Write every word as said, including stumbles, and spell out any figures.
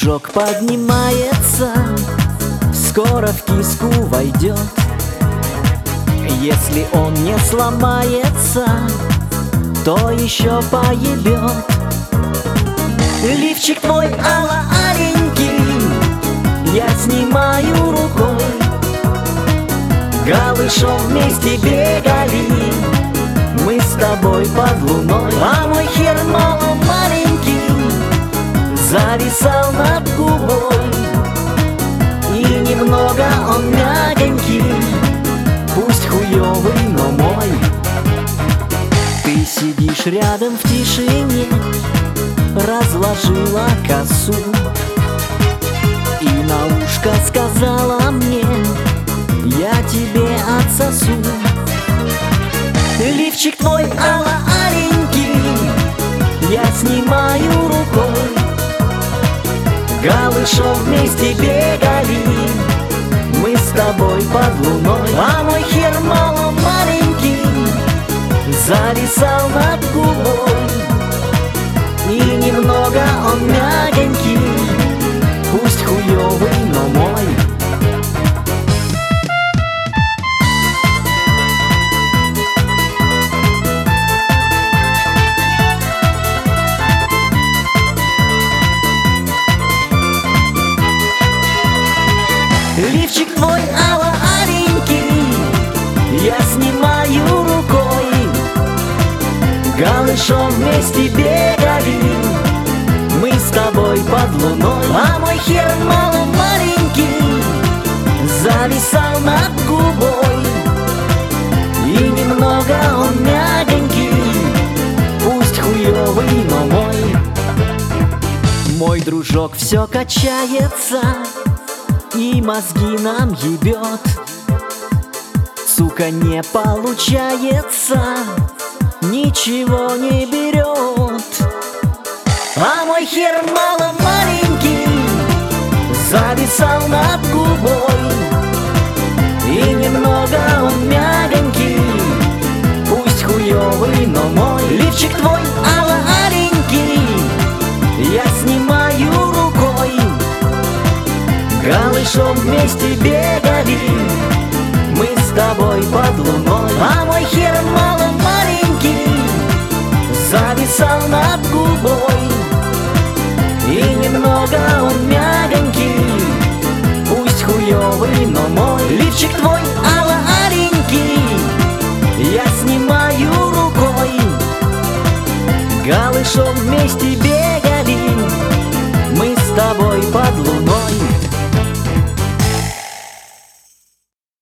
дружок поднимается, скоро в киску войдет. Если он не сломается, то еще поебет. Лифчик твой ало-аленький я снимаю рукой. Голышом вместе бегали мы с тобой под луной. А мой хер мало-маленький зависал над губой, и немного он мягонький, пусть хуёвый, но мой. Ты сидишь рядом в тишине, разложила косу и на ушко сказала мне: я тебе отсосу. Лифчик твой ало-аленький я снимаю рукой. Голышом вместе бегали мы с тобой под луной. А мой хер мало-маленький зависал над губой, и немного он мягонький, пусть хуёвый, но мой. Лифчик твой ало-аленький я снимаю рукой. Голышом вместе бегали мы с тобой под луной. А мой хер мало-маленький зависал над губой, и немного он мягонький, пусть хуёвый, но мой. Мой дружок все качается и мозги нам ебет. Сука, не получается, ничего не берет. А мой хер мало-маленький зависал над губой, и немного он мягонький, пусть хуёвый, но мой. Лифчик твой ало-аленький я снимаю рукой. Голышом вместе бегали мы с тобой под луной. А мой хер мало-маленький зависал над губой, и немного он мягонький, пусть хуёвый, но мой. Лифчик твой ало-аленький я снимаю рукой. Голышом вместе бегали мы с тобой под луной.